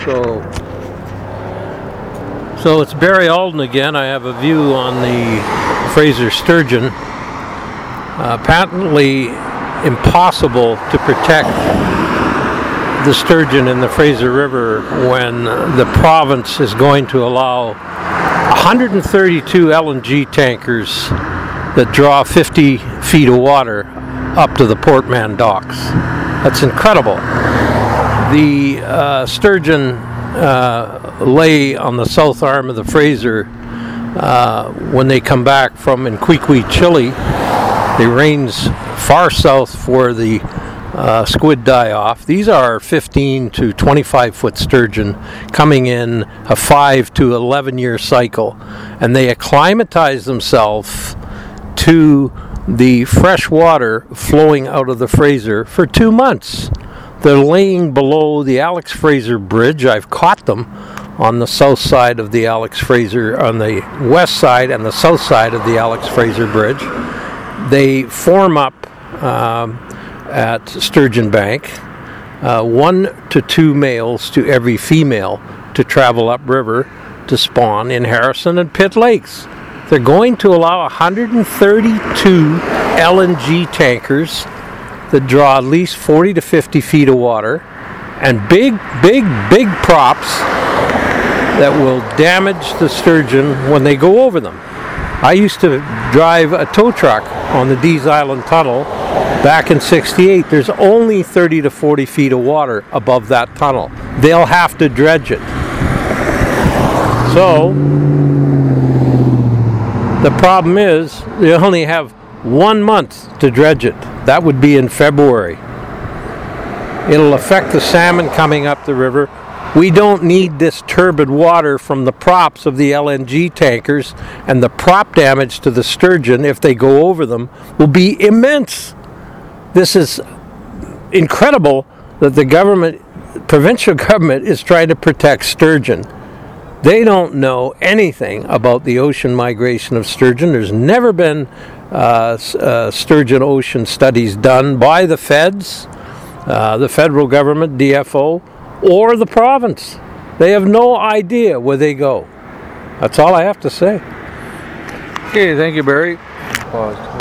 So it's Barry Alden again. I have a view on the Fraser sturgeon. Patently impossible to protect the sturgeon in the Fraser River when the province is going to allow 132 LNG tankers that draw 50 feet of water up to the Port Mann docks. That's incredible. The sturgeon lay on the south arm of the Fraser when they come back from Inquiqui, Chile. They range far south where the squid die off. These are 15 to 25 foot sturgeon coming in a 5 to 11 year cycle, and they acclimatize themselves to the fresh water flowing out of the Fraser for 2 months. They're laying below the Alex Fraser Bridge. I've caught them on the south side of the Alex Fraser, on the west side and the south side of the Alex Fraser Bridge. They form up at Sturgeon Bank, 1 to 2 males to every female to travel upriver to spawn in Harrison and Pitt Lakes. They're going to allow 132 LNG tankers that draw at least 40 to 50 feet of water, and big props that will damage the sturgeon when they go over them. I used to drive a tow truck on the Dease Island Tunnel back in '68. There's only 30 to 40 feet of water above that tunnel. They'll have to dredge it. So the problem is they only have 1 month to dredge it. That would be in February. It'll affect the salmon coming up the river. We don't need this turbid water from the props of the LNG tankers, and the prop damage to the sturgeon, if they go over them, will be immense. This is incredible that the government, provincial government, is trying to protect sturgeon. They don't know anything about the ocean migration of sturgeon. There's never been sturgeon ocean studies done by the feds, the federal government, DFO, or the province. They have no idea where they go. That's all I have to say. Okay, thank you, Barry. Paused.